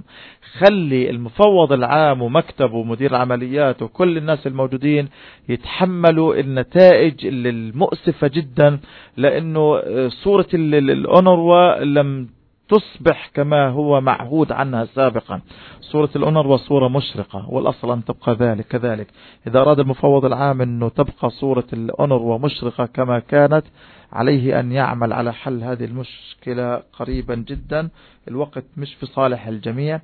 خلي المفوض العام ومكتبه ومدير العمليات وكل الناس الموجودين يتحملوا النتائج المؤسفة جدا، لأنه صورة الأونروا لم تصبح كما هو معهود عنها سابقا. صورة الأونروا صورة مشرقة، والأصل أن تبقى ذلك كذلك. إذا أراد المفوض العام أنه تبقى صورة الأونروا مشرقة كما كانت، عليه أن يعمل على حل هذه المشكلة قريبا جدا. الوقت مش في صالح الجميع،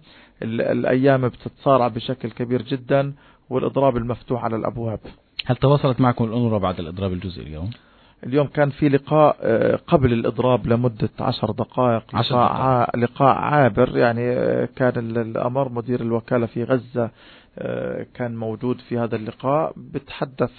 الأيام بتتصارع بشكل كبير جدا، والإضراب المفتوح على الأبواب.
هل تواصلت معكم الأونروا بعد الإضراب الجزئي اليوم؟
اليوم كان في لقاء قبل الإضراب لمدة 10 دقائق، لقاء عابر. يعني كان الأمر مدير الوكالة في غزة كان موجود في هذا اللقاء، بتحدث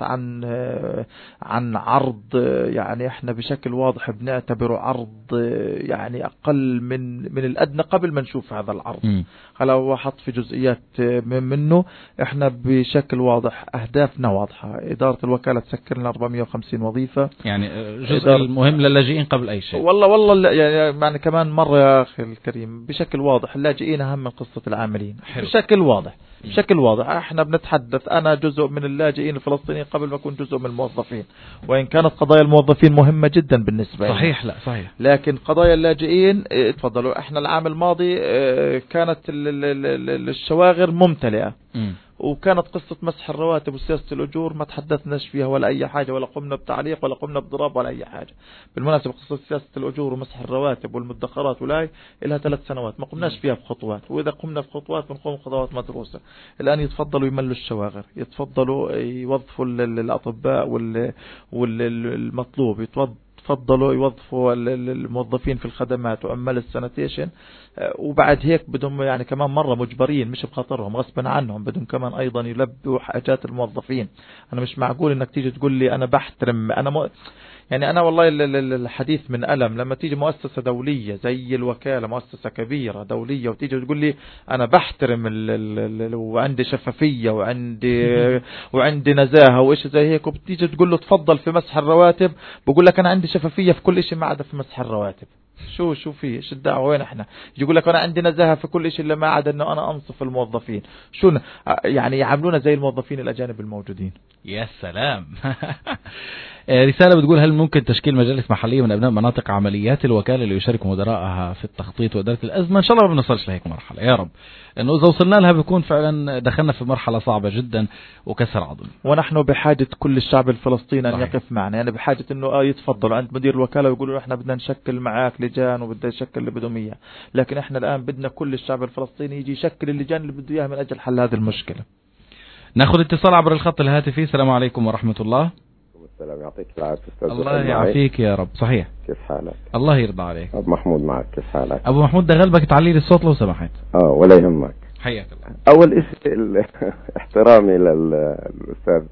عن عرض يعني احنا بشكل واضح بنعتبره عرض يعني أقل من الأدنى قبل ما نشوف هذا العرض. هلا هو حط في جزئيات منه. احنا بشكل واضح أهدافنا واضحة. إدارة الوكالة تسكر لنا 450 وظيفة،
يعني جزء المهم للاجئين قبل أي شيء.
والله يعني كمان مرة يا أخي الكريم بشكل واضح، اللاجئين أهم من قصة العاملين.
حلو.
بشكل واضح احنا بنتحدث، انا جزء من اللاجئين الفلسطينيين قبل ما اكون جزء من الموظفين، وان كانت قضايا الموظفين مهمة جدا بالنسبة لي.
صحيح، لا صحيح، لكن
قضايا اللاجئين تفضلوا. احنا العام الماضي كانت الشواغر ممتلئة، وكانت قصة مسح الرواتب وسياسة الأجور ما تحدثناش فيها ولا أي حاجة، ولا قمنا بتعليق ولا قمنا بضراب ولا أي حاجة. بالمناسبة قصة سياسة الأجور ومسح الرواتب والمدخرات ولاي إلها 3 سنوات ما قمناش فيها بخطوات، وإذا قمنا بخطوات بنقوم بخطوات مدروسة. الآن يتفضلوا يملوا الشواغر، يتفضلوا يوظفوا الأطباء والمطلوب، تفضلوا يوظفوا الموظفين في الخدمات وعمال السانيتيشن، وبعد هيك بدهم يعني كمان مرة مجبرين مش بخاطرهم غصبا عنهم، بدهم كمان أيضا يلبوا حاجات الموظفين. أنا مش معقول إنك تيجي تقول لي أنا بحترم يعني أنا والله الحديث من ألم لما تيجي مؤسسة دولية زي الوكالة، مؤسسة كبيرة دولية، وتيجي تقول لي أنا بحترم وعندي شفافية وعندي نزاهة وإيش زي هيك، وبتيجي تقول له تفضل في مسح الرواتب، بقول لك أنا عندي شفافية في كل شيء ما عدا في مسح الرواتب. شو في ايش الدعوه وين احنا؟ يقول لك انا عندي نزاهه في كل شيء الا ما عدا انه انا انصف الموظفين. شو يعني يعاملونا زي الموظفين الاجانب الموجودين.
يا سلام. رسالة بتقول هل ممكن تشكيل مجالس محلية من أبناء مناطق عمليات الوكالة ليشاركوا مدراءها في التخطيط وإدارة الأزمة؟ إن شاء الله ما بنوصلش لهيك مرحلة يا رب، إنه إذا وصلنا لها بيكون فعلا دخلنا في مرحلة صعبة جدا وكسر عظم.
ونحن بحاجة كل الشعب الفلسطيني أن يقف معنا، يعني بحاجة إنه يتفضلوا عند مدير الوكالة ويقولوا إحنا بدنا نشكل معاك لجان وبدنا نشكل اللي بدهم إياه، لكن إحنا الآن بدنا كل الشعب الفلسطيني يجي يشكل اللجان اللي بده إياها من أجل حل هذه المشكلة.
ناخذ اتصال عبر الخط الهاتفي. السلام عليكم ورحمة الله.
السلام. يعطيك العافية أستاذ.
الله يعافيك يا رب. صحيح.
كيف حالك؟
الله يرضى عليك.
أبو محمود معك، كيف حالك؟
أبو محمود ده غلبك تعليل الصوت لو سمحت.
ولا يهمك.
حياك الله.
أول شيء احترامي للأستاذ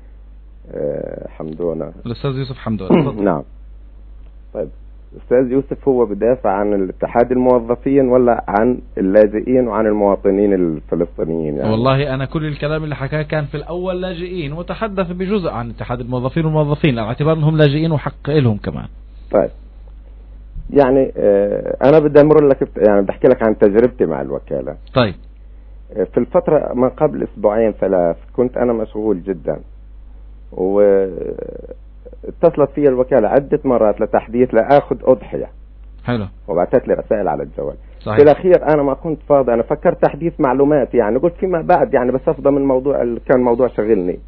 حمدونة،
الأستاذ يوسف حمدونة.
نعم. طيب أستاذ يوسف هو بدافع عن الاتحاد الموظفين ولا عن اللاجئين وعن المواطنين الفلسطينيين يعني؟
والله أنا كل الكلام اللي حكاه كان في الأول لاجئين، وتحدث بجزء عن اتحاد الموظفين والموظفين على اعتبار أنهم لاجئين وحق لهم كمان.
طيب يعني أنا بدي أمر لك، يعني بدي أحكي لك عن تجربتي مع الوكالة.
طيب.
في الفترة ما قبل أسبوعين 3 كنت أنا مشغول جدا، واتصلت في الوكالة عدة مرات لتحديث لأخذ أضحية.
حلو.
وبعثت لي رسائل على الجوال.
صحيح.
في الأخير أنا ما كنت فاضي، أنا فكرت تحديث معلومات، يعني قلت فيما بعد يعني بس أفضل من الموضوع اللي كان موضوع شغلني.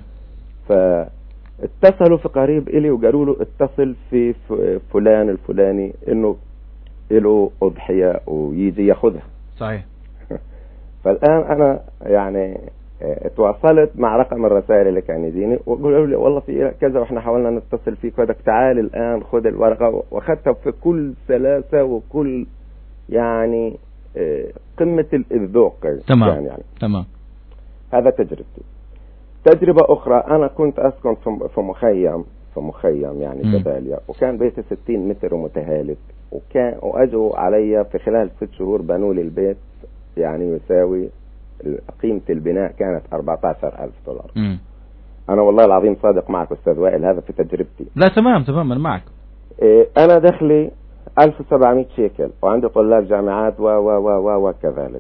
فاتصلوا في قريب إلي وقالوا له اتصل في فلان الفلاني إنه له أضحية ويجي ياخذها.
صحيح.
فالآن أنا يعني تواصلت مع رقم الرسائل اللي كان يجيني وقالوا لي والله في كذا واحنا حاولنا نتصل فيك وهذا، تعال الآن خذ الورقة، واخذتها في كل سلاسة وكل يعني قمة الذوق.
تمام.
يعني
تمام.
هذا تجربتي. تجربة أخرى، أنا كنت أسكن في مخيم يعني جباليا، وكان بيتي 60 متر ومتهالك، وأجوا علي في خلال 6 شهور بنوا لي البيت يعني يساوي قيمة البناء كانت $14,000. أنا والله العظيم صادق معك أستاذ وائل، هذا في تجربتي.
لا تمام أنا معك.
أنا دخلي 1700 شيكل، وعندي طلاب جامعات وكذلك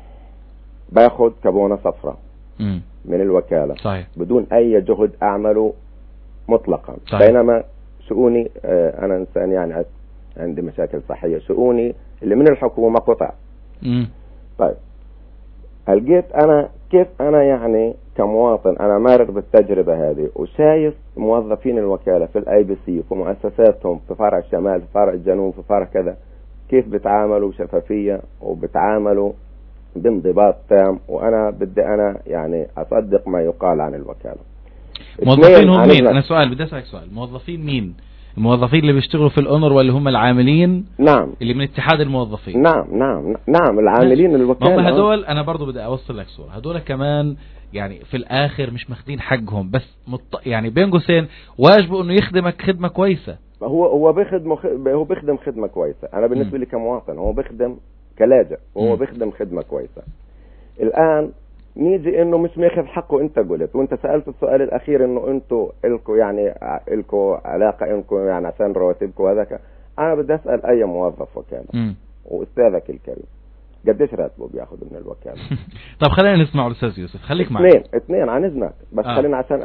باخذ كابونة صفراء من الوكالة.
صحيح.
بدون أي جهد أعمله مطلقا.
صحيح.
بينما شؤوني أنا إنسان يعني عندي مشاكل صحية، شؤوني اللي من الحكومة قطع. طيب لقيت أنا كيف أنا يعني كمواطن أنا مارق بالتجربة هذه، وشايف موظفين الوكالة في الIBC في مؤسساتهم في فرع الشمال في فرع الجنوب في فرع كذا كيف بتعاملوا بشفافية وبتعاملوا بانضباط تام، وأنا بدي أنا يعني أصدق ما يقال عن الوكالة.
موظفين هم مين؟ أنا بدي أسألك سؤال، موظفين مين؟ الموظفين اللي بيشتغلوا في الأونر ولا هم العاملين؟
نعم. اللي
من اتحاد الموظفين.
نعم العاملين الوكالة.
هم هذول أنا برضو بدي أوصل لك صورة، هذول كمان يعني في الآخر مش ماخدين حقهم، بس يعني بين قوسين واجبه إنه يخدمك خدمة كويسة.
هو بيخدم خدمة كويسة. أنا بالنسبة لي كمواطن هو بيخدم كلاجئ وهو بيخدم خدمة كويسة. الآن نيجي انه مش ماخذ حقه. انت قلت وانت سألت السؤال الاخير انه انتوا الكو يعني الكو علاقة انكم يعني عشان رواتبكم وهذاك. انا بدي اسأل اي موظف وكالة واستاذك الكريم قديش راتبه بياخذ من الوكالة؟
طب خلينا نسمع الاستاذ يوسف، خليك معي.
اثنين عن اذنك بس. خلينا عشان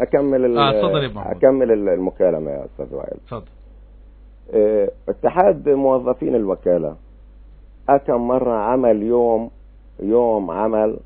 اكمل المكالمة يا استاذ وائل.
تفضل.
اتحاد موظفين الوكالة كم مرة عمل يوم عمل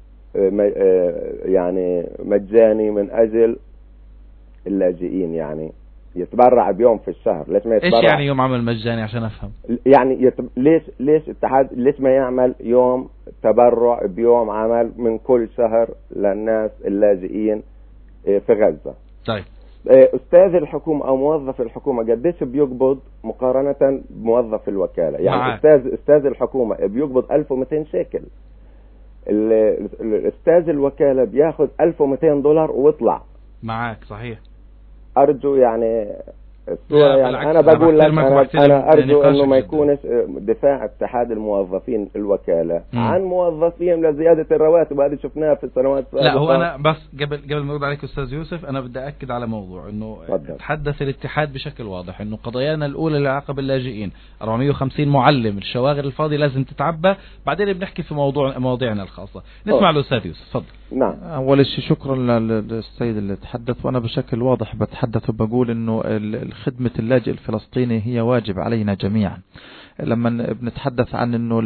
يعني مجاني من أجل اللاجئين، يعني يتبرع بيوم في الشهر. ليش ما يتبرع؟
إيش يعني يوم عمل مجاني عشان أفهم؟
يعني ليش اتحاد ليش ما يعمل يوم تبرع بيوم عمل من كل شهر للناس اللاجئين في غزة؟
طيب
أستاذ الحكومة أو موظف الحكومة قديش بيقبض مقارنة بموظف الوكالة؟ يعني أستاذ الحكومة بيقبض 1200 شيكل، الأستاذ الوكالة بياخد $1200 ويطلع
معاك. صحيح.
أرجو يعني الصورة يعني أنا بقول لك أنا أرجو أنه ما يكونش دفاع اتحاد الموظفين الوكالة عن موظفين لزيادة الرواتب. هذه شفناها في السنوات السابقة.
لا هو أنا بس قبل ما أرد عليك أستاذ يوسف أنا بدي أكد على موضوع إنه تحدث الاتحاد بشكل واضح إنه قضايانا الأولى للعلاقة باللاجئين 450 معلم، الشواغر الفاضية لازم تتعبى، بعدين بنحكي في مواضيعنا الخاصة. نسمع الأستاذ يوسف. تفضل.
نعم. أول شيء شكرا للسيد اللي تحدث، وأنا بشكل واضح بتحدث وبقول إنه خدمة اللاجئ الفلسطيني هي واجب علينا جميعا. لما بنتحدث عن أنه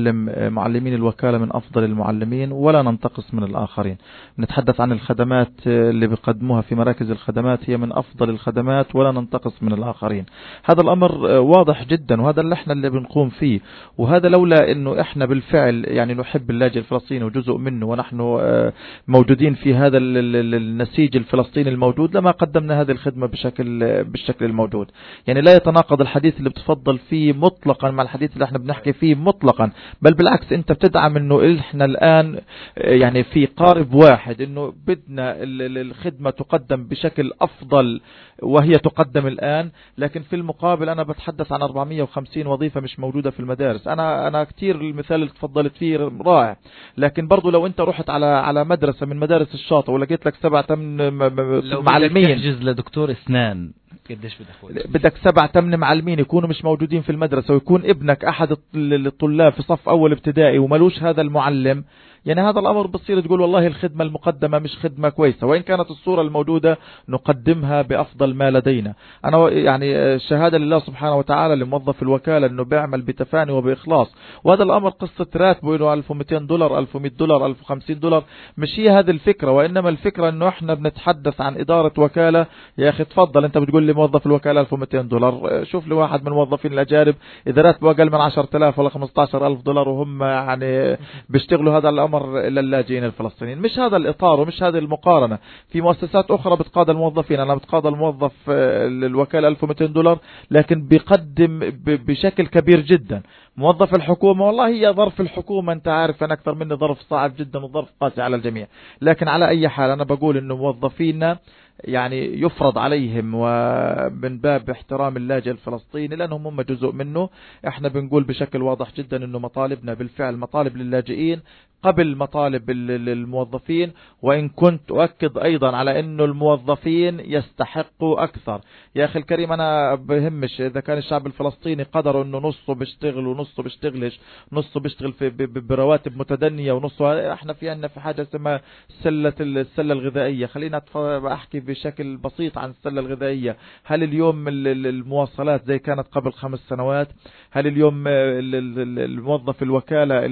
معلمين الوكالة من أفضل المعلمين ولا ننتقص من الآخرين، بنتحدث عن الخدمات اللي بيقدموها في مراكز الخدمات هي من أفضل الخدمات ولا ننتقص من الآخرين. هذا الأمر واضح جدا، وهذا اللي احنا اللي بنقوم فيه. وهذا لولا أنه احنا بالفعل يعني نحب اللاجئ الفلسطيني وجزء منه ونحن موجودين في هذا النسيج الفلسطيني الموجود لما قدمنا هذه الخدمة بالشكل الموجود. يعني لا يتناقض الحديث اللي بتفضل فيه مطلقا مع الحديث اللي احنا بنحكي فيه مطلقا، بل بالعكس انت بتدعم انه احنا الان يعني في قارب واحد انه بدنا الخدمة تقدم بشكل افضل وهي تقدم الان. لكن في المقابل انا بتحدث عن 450 وظيفة مش موجودة في المدارس. انا كتير المثال اللي تفضلت فيه رائع، لكن برضو لو انت رحت على مدرسة من مدارس الشاطئ ولقيت لك 7-8 معلمين،
لو تحجز لدكتور اسنان قديش
بدك 7-8 معلمين يكونوا مش موجودين في المدرسة، ويكون ابنك احد الطلاب في صف اول ابتدائي وملوش هذا المعلم، يعني هذا الأمر بصير تقول والله الخدمة المقدمة مش خدمة كويسة، وإن كانت الصورة الموجودة نقدمها بأفضل ما لدينا. أنا يعني شهادة لله سبحانه وتعالى لموظف الوكالة أنه بيعمل بتفاني وبإخلاص، وهذا الأمر قصة راتبه إنه $1200 $1100 $1050 مش هي هذه الفكرة، وإنما الفكرة أنه إحنا بنتحدث عن إدارة وكالة. يا أخي تفضل أنت بتقول لي موظف الوكالة $1200، شوف لي واحد من الموظفين الأجانب إذا راتبه أقل من 10,000 ولا $15,000 وهم يعني بيشتغلوا هذا الأمر للاجئين الفلسطينيين. مش هذا الإطار ومش هذه المقارنة. في مؤسسات أخرى بتقاضى الموظفين، أنا بتقاضى الموظف الوكالة $1200 لكن بيقدم بشكل كبير جدا. موظف الحكومة والله هي ظرف الحكومة، أنت عارف أنا أكثر مني ظرف صعب جدا وظرف قاسي على الجميع. لكن على أي حال أنا بقول إنه موظفينا يعني يفرض عليهم ومن باب احترام اللاجئ الفلسطيني لأنهم هم جزء منه. احنا بنقول بشكل واضح جدا انه مطالبنا بالفعل مطالب للاجئين قبل مطالب الموظفين، وإن كنت أؤكد أيضا على أنه الموظفين يستحقوا أكثر. يا أخي الكريم أنا بهمش إذا كان الشعب الفلسطيني قدروا أنه نصه بيشتغل ونصه بيشتغلش، نصه بيشتغل برواتب متدنية ونصه احنا في حاجة اسمها السلة الغذائية. خلينا أحكي بشكل بسيط عن السلة الغذائية. هل اليوم المواصلات زي كانت قبل 5 سنوات؟ هل اليوم الموظف الوكالة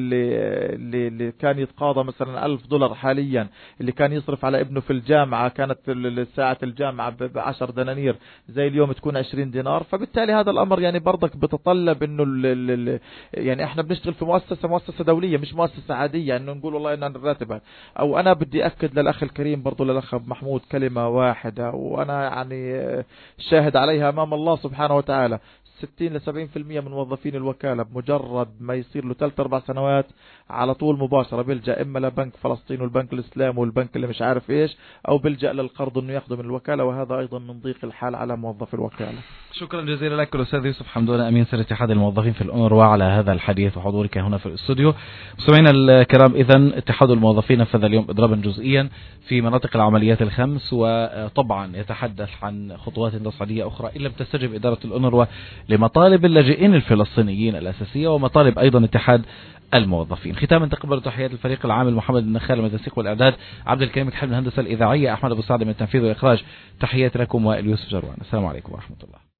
اللي كان يتقاضى مثلا $1000 حاليا، اللي كان يصرف على ابنه في الجامعة كانت ساعة الجامعة ب10 دنانير، زي اليوم تكون 20 دينار. فبالتالي هذا الأمر يعني برضك بتطلب انه يعني احنا بنشتغل في مؤسسة دولية مش مؤسسة عادية انه نقول والله ان الراتب. او انا بدي اكد للاخ الكريم برضو للاخ محمود كلمة واحدة وانا يعني شاهد عليها امام الله سبحانه وتعالى. 60-70% من موظفين الوكالة بمجرد ما يصير له 3-4 سنوات على طول مباشرة بيلجأ إما لبنك فلسطين والبنك الإسلام والبنك اللي مش عارف إيش، أو بيلجأ للقرض إنه ياخذه من الوكالة، وهذا أيضا من ضيق الحال على موظف الوكالة.
شكرا جزيلا لك الأستاذ يوسف حمدون أمين سر اتحاد الموظفين في الأونروا على هذا الحديث وحضورك هنا في الاستوديو. مستمعينا الكرام، إذن اتحاد الموظفين نفذ اليوم إضرابا جزئيا في مناطق العمليات ال5، وطبعا يتحدث عن خطوات تصعيدية أخرى إن لم تستجب إدارة الأونروا لمطالب اللاجئين الفلسطينيين الأساسية ومطالب أيضا اتحاد الموظفين. ختاما تقبل تحيات الفريق العامل محمد النخال من التنسيق والإعداد، عبد الكريم الحلم من الهندسة الإذاعية، أحمد أبو سعد من التنفيذ والإخراج. تحياتي لكم واليوسف جروان. السلام عليكم ورحمة الله.